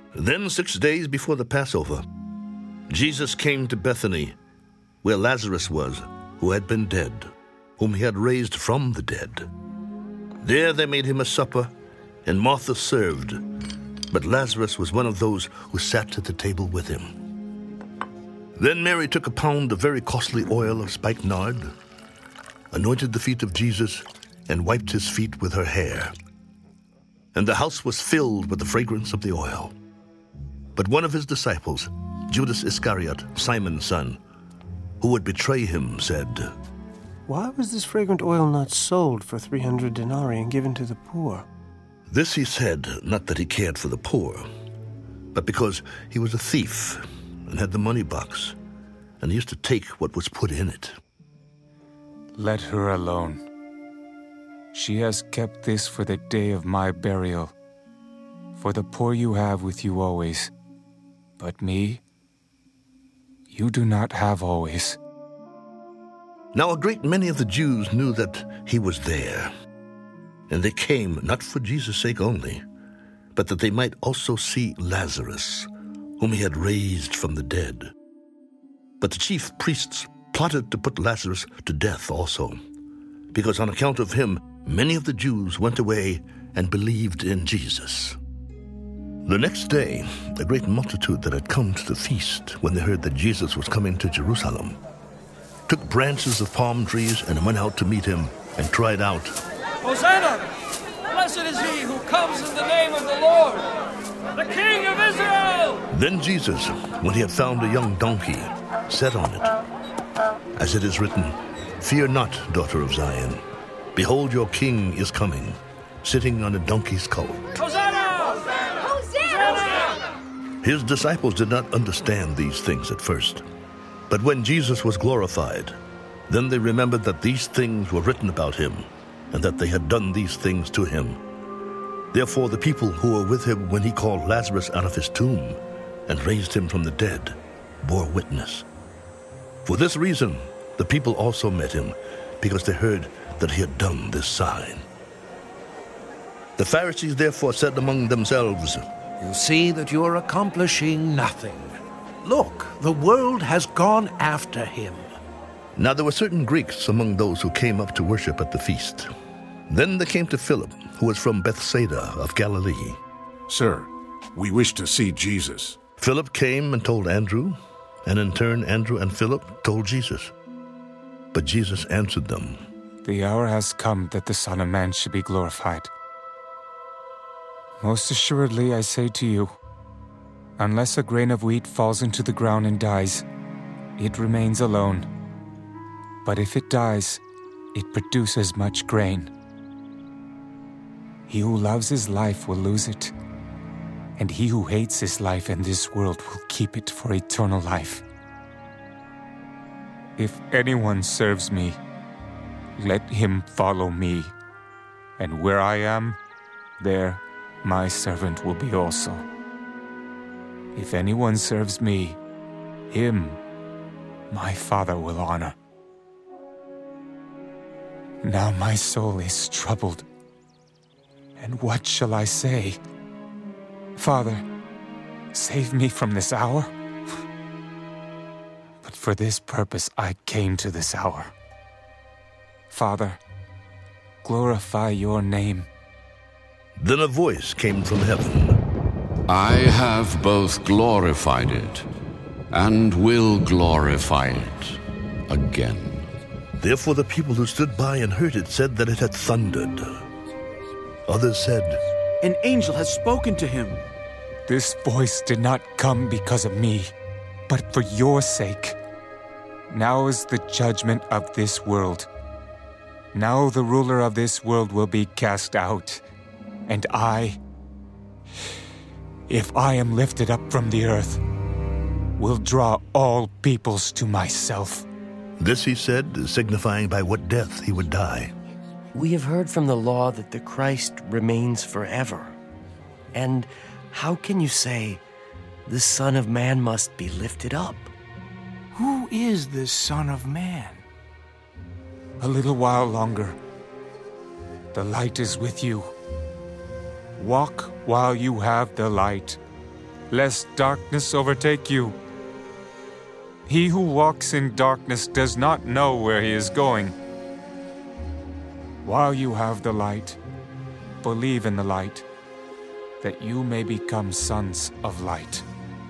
Then 6 days before the Passover, Jesus came to Bethany, where Lazarus was, who had been dead, whom he had raised from the dead. There they made him a supper, and Martha served, but Lazarus was one of those who sat at the table with him. Then Mary took a pound of very costly oil of spikenard, anointed the feet of Jesus, and wiped his feet with her hair. And the house was filled with the fragrance of the oil. But one of his disciples, Judas Iscariot, Simon's son, who would betray him, said, "Why was this fragrant oil not sold for 300 denarii and given to the poor?" This he said, not that he cared for the poor, but because he was a thief and had the money box, and he used to take what was put in it. Let her alone. She has kept this for the day of my burial. For the poor you have with you always, but me you do not have always. Now a great many of the Jews knew that he was there, and they came not for Jesus' sake only, but that they might also see Lazarus, whom he had raised from the dead. But the chief priests plotted to put Lazarus to death also, because on account of him many of the Jews went away and believed in Jesus. The next day, a great multitude that had come to the feast, when they heard that Jesus was coming to Jerusalem, took branches of palm trees and went out to meet him and cried out, "Hosanna! Blessed is he who comes in the name of the Lord, the King of Israel!" Then Jesus, when he had found a young donkey, sat on it. As it is written, "Fear not, daughter of Zion. Behold, your king is coming, sitting on a donkey's colt." Hosanna! His disciples did not understand these things at first. But when Jesus was glorified, then they remembered that these things were written about him, and that they had done these things to him. Therefore the people who were with him when he called Lazarus out of his tomb and raised him from the dead bore witness. For this reason the people also met him, because they heard that he had done this sign. The Pharisees therefore said among themselves, "You see that you are accomplishing nothing. Look, the world has gone after him." Now there were certain Greeks among those who came up to worship at the feast. Then they came to Philip, who was from Bethsaida of Galilee. "Sir, we wish to see Jesus." Philip came and told Andrew, and in turn Andrew and Philip told Jesus. But Jesus answered them, The hour has come that the Son of Man should be glorified. Most assuredly I say to you, unless a grain of wheat falls into the ground and dies, it remains alone. But if it dies, it produces much grain. He who loves his life will lose it, and he who hates his life in this world will keep it for eternal life. If anyone serves me, let him follow me, and where I am, there my servant will be also. If anyone serves me, him my Father will honor. Now my soul is troubled, and what shall I say? Father, save me from this hour. But for this purpose I came to this hour. Father, glorify your name. Then a voice came from heaven. I have both glorified it and will glorify it again. Therefore the people who stood by and heard it said that it had thundered. Others said, "An angel has spoken to him." This voice did not come because of me, but for your sake. Now is the judgment of this world. Now the ruler of this world will be cast out, and I, if I am lifted up from the earth, will draw all peoples to myself. This he said, signifying by what death he would die. We have heard from the law that the Christ remains forever. And how can you say, the Son of Man must be lifted up? Who is this Son of Man? A little while longer. The light is with you. Walk while you have the light, lest darkness overtake you. He who walks in darkness does not know where he is going. While you have the light, believe in the light, that you may become sons of light.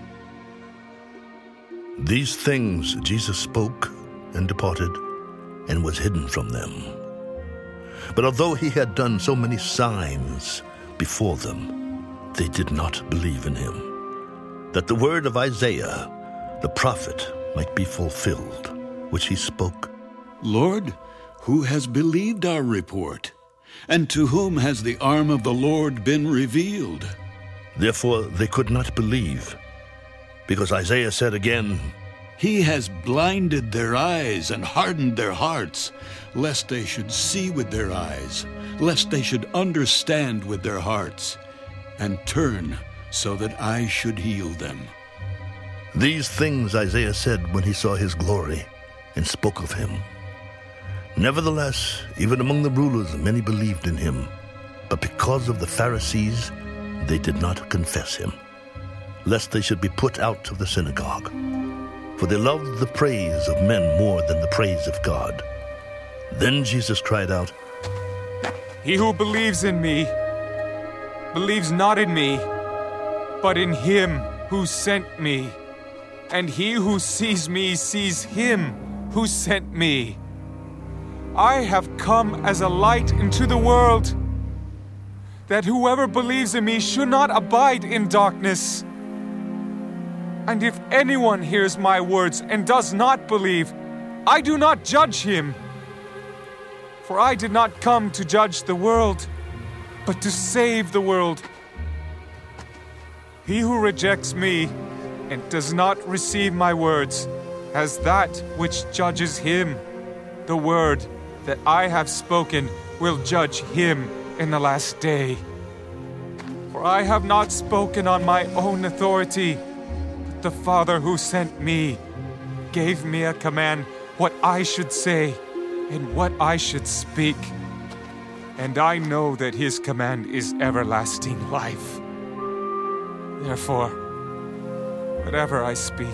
These things Jesus spoke and departed, and was hidden from them. But although he had done so many signs before them, they did not believe in him, that the word of Isaiah, the prophet, might be fulfilled, which he spoke. Lord, who has believed our report? And to whom has the arm of the Lord been revealed? Therefore they could not believe, because Isaiah said again, He has blinded their eyes and hardened their hearts, lest they should see with their eyes, lest they should understand with their hearts, and turn so that I should heal them. These things Isaiah said when he saw his glory, and spoke of him. Nevertheless, even among the rulers many believed in him, but because of the Pharisees they did not confess him, lest they should be put out of the synagogue. For they loved the praise of men more than the praise of God. Then Jesus cried out, He who believes in me, believes not in me, but in him who sent me. And he who sees me sees him who sent me. I have come as a light into the world, that whoever believes in me should not abide in darkness. And if anyone hears my words and does not believe, I do not judge him. For I did not come to judge the world, but to save the world. He who rejects me and does not receive my words has that which judges him. The word that I have spoken will judge him in the last day. For I have not spoken on my own authority, but the Father who sent me gave me a command what I should say and what I should speak. And I know that his command is everlasting life. Therefore, whatever I speak,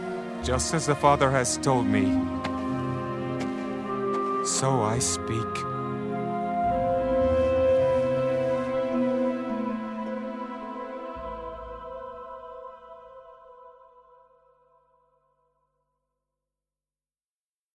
just as the Father has told me, so I speak.